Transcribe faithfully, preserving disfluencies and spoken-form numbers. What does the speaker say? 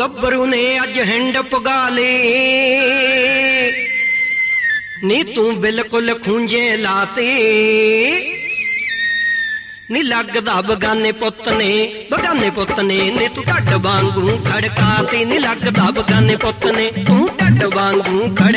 ਗੱਭਰੂ ਨੇ ਅੱਜ ਹਿੰਡ ਪੁਗਾ ਲੀ ਨੀ ਤੂੰ ਬਿਲਕੁਲ ਖੂੰਜੇ ਲਾਤੀ ਨੀ ਲੱਗਦਾ ਬਗਾਨੇ ਪੁੱਤ ਨੇ ਬਗਾਨੇ ਪੁੱਤ ਨੇ ਨੀ ਤੂੰ ਢੱਡ ਵਾਂਗੂ ਖੜਕਾਤੀ ਨੀ ਲੱਗਦਾ ਬਗਾਨੇ ਪੁੱਤ ਨੇ ਤੂੰ ਢੱਡ ਵਾਂਗੂ ਖੜ